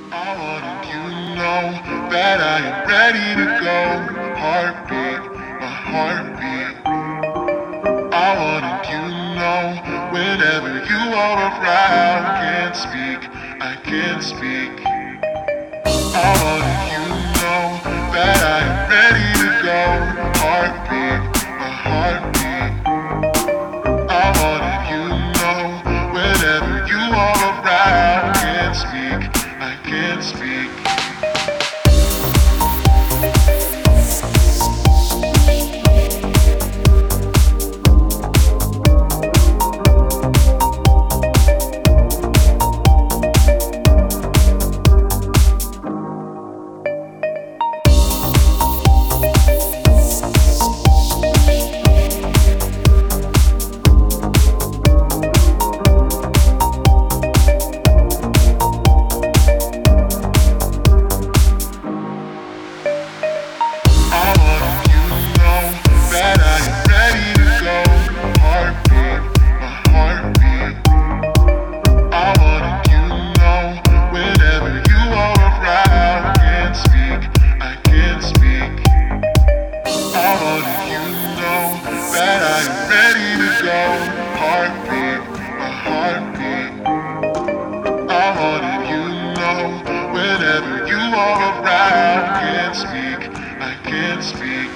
I wanted you to know that I am ready to go. Heartbeat, my heartbeat. I wanted you to know whenever you are around. Can't speak, I can't speak. I wanted you to know that I am ready to go. Heartbeat, my heartbeat. I wanted you to know whenever you are around. Can't speak, I can't speak. I wanted you to know that I am ready to go. Heartbeat, my heartbeat. I wanted you to know whenever you are around. Can't speak, I can't speak. I wanted you to know that I am ready to go. Heartbeat, my heartbeat. I wanted you to know whenever you are around. Can't speak, I can't speak.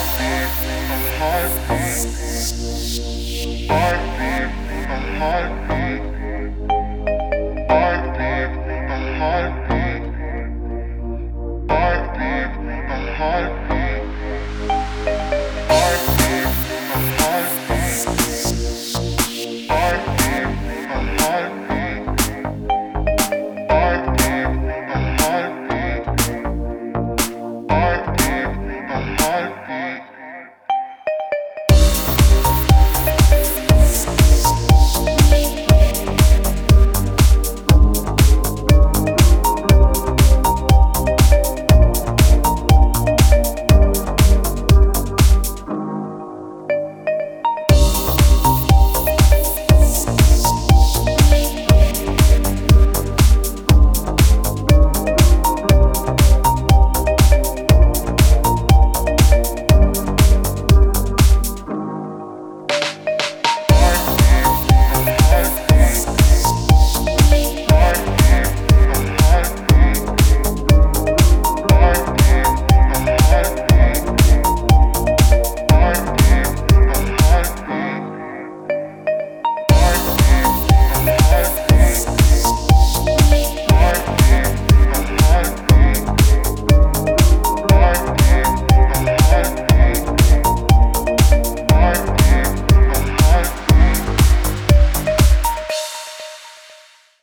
Heartbeat, my heart.